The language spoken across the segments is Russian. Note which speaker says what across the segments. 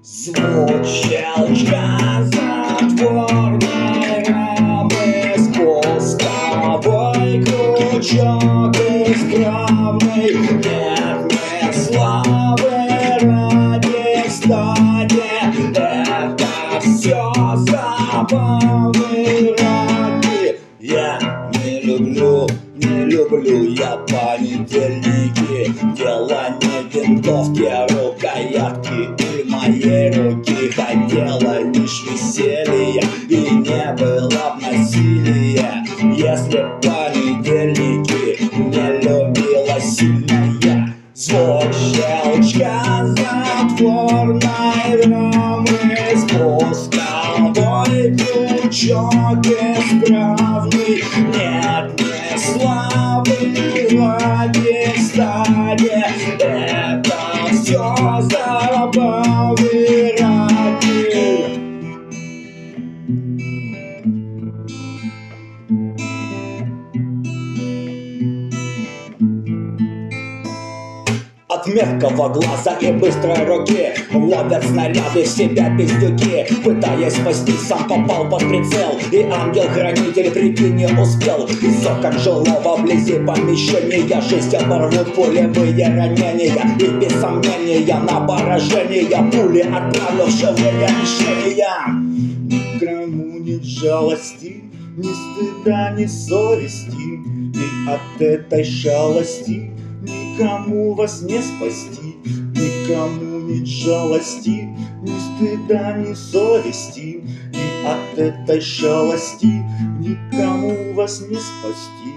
Speaker 1: Звук щелчка затворной рамы, спусковой крючок исправный. Нет мне славы ради стадии, это все забавы ради. Я не люблю я понедельники. Дело не винтовки, а рукоятки и моей руки. Хотела лишь веселья и не было б насилия, если б понедельники не любила сильная. Звук щелчка затворной рамы, спусковой крючок исправный. Нет мне славы ради стадии, это все забавы ради. От меткого глаза и быстрой руки ловят снаряды в себя пиздюки. Пытаясь спасти, сам попал под прицел, и ангел-хранитель, прикинь, не успел. Из окон жилого вблизи помещения жизнь оборвут пулевые ранения, и без сомнения на поражение пули отправлю в живые решения. Никому нет жалости, ни стыда, ни совести, и от этой шалости никому вас не спасти. Никому нет жалости, ни стыда, ни совести, и от этой шалости никому вас не спасти.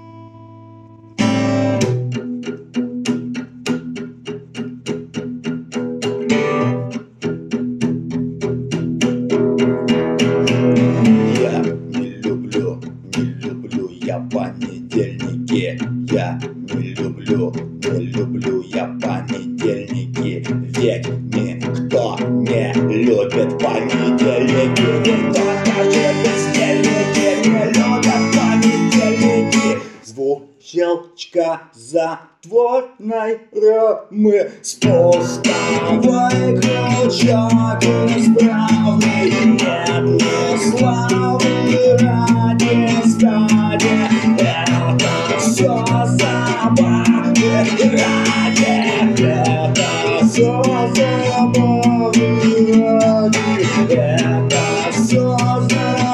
Speaker 1: Я не люблю я понедельники. Я не люблю я понедельники. Ведь никто не любит понедельники. Никто даже бездельники не любят понедельники. Звук щелчка затворной рамы, спусковой крючок исправный. Нет мне славы ради стадии, это все забавы ради. Это все забавы ради, это все забавы.